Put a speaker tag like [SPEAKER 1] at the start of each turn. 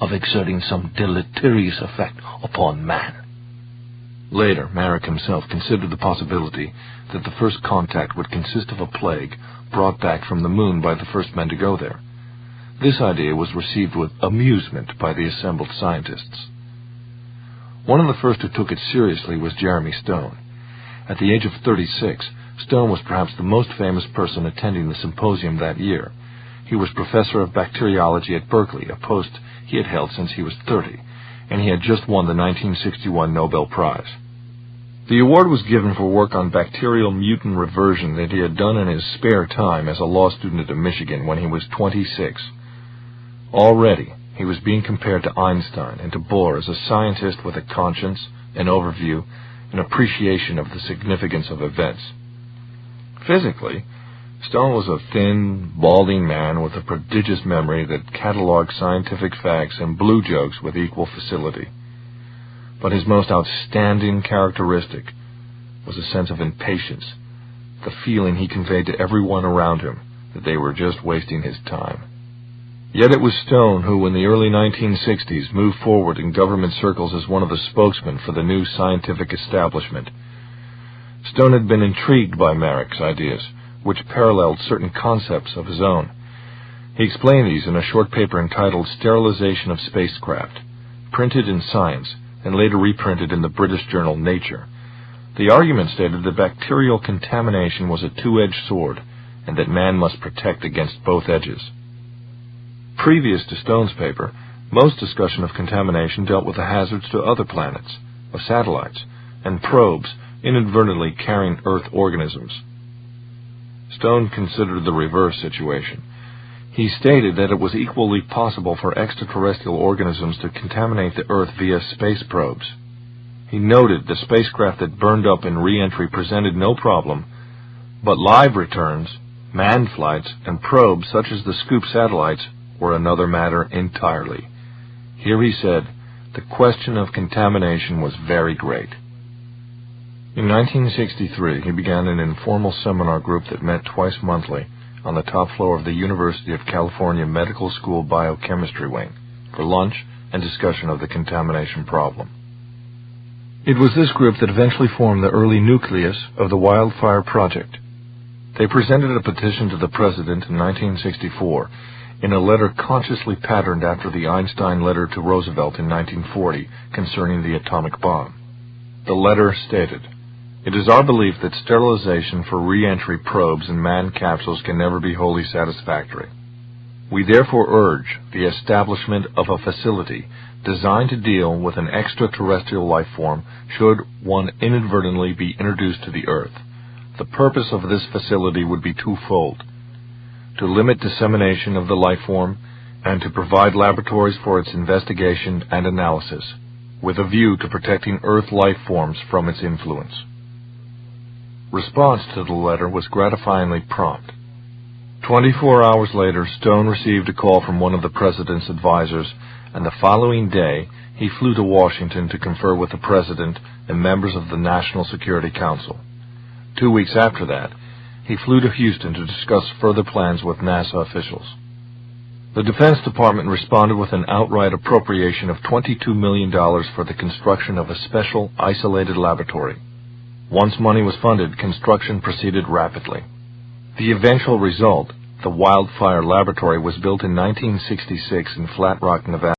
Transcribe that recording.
[SPEAKER 1] of exerting some deleterious effect upon man. Later, Marek himself considered the possibility that the first contact would consist of a plague brought back from the moon by the first men to go there. This idea was received with amusement by the assembled scientists. One of the first who took it seriously was Jeremy Stone. At the age of 36, Stone was perhaps the most famous person attending the symposium that year. He was professor of bacteriology at Berkeley, a post he had held since he was 30, and he had just won the 1961 Nobel Prize. The award was given for work on bacterial mutant reversion that he had done in his spare time as a law student at Michigan when he was 26. Already, he was being compared to Einstein and to Bohr as a scientist with a conscience, an overview, an appreciation of the significance of events. Physically, Stone was a thin, balding man with a prodigious memory that catalogued scientific facts and blew jokes with equal facility. But his most outstanding characteristic was a sense of impatience, the feeling he conveyed to everyone around him that they were just wasting his time. Yet it was Stone who, in the early 1960s, moved forward in government circles as one of the spokesmen for the new scientific establishment. Stone had been intrigued by Marek's ideas, which paralleled certain concepts of his own. He explained these in a short paper entitled Sterilization of Spacecraft, printed in Science and later reprinted in the British journal Nature. The argument stated that bacterial contamination was a two-edged sword and that man must protect against both edges. Previous to Stone's paper, most discussion of contamination dealt with the hazards to other planets, of satellites, and probes inadvertently carrying Earth organisms. Stone considered the reverse situation. He stated that it was equally possible for extraterrestrial organisms to contaminate the Earth via space probes. He noted the spacecraft that burned up in re-entry presented no problem, but live returns, manned flights, and probes such as the Scoop satellites were another matter entirely. Here he said, the question of contamination was very great. In 1963, he began an informal seminar group that met twice monthly on the top floor of the University of California Medical School Biochemistry Wing for lunch and discussion of the contamination problem. It was this group that eventually formed the early nucleus of the Wildfire Project. They presented a petition to the President in 1964 in a letter consciously patterned after the Einstein letter to Roosevelt in 1940 concerning the atomic bomb. The letter stated, "It is our belief that sterilization for re-entry probes and manned capsules can never be wholly satisfactory. We therefore urge the establishment of a facility designed to deal with an extraterrestrial life form should one inadvertently be introduced to the Earth. The purpose of this facility would be twofold: to limit dissemination of the life form and to provide laboratories for its investigation and analysis, with a view to protecting Earth life forms from its influence." Response to the letter was gratifyingly prompt. 24 hours later, Stone received a call from one of the President's advisors, and the following day he flew to Washington to confer with the President and members of the National Security Council. 2 weeks after that, he flew to Houston to discuss further plans with NASA officials. The Defense Department responded with an outright appropriation of $22 million for the construction of a special, isolated laboratory. Once money was funded, construction proceeded rapidly. The eventual result, the Wildfire Laboratory, was built in 1966 in Flat Rock, Nevada.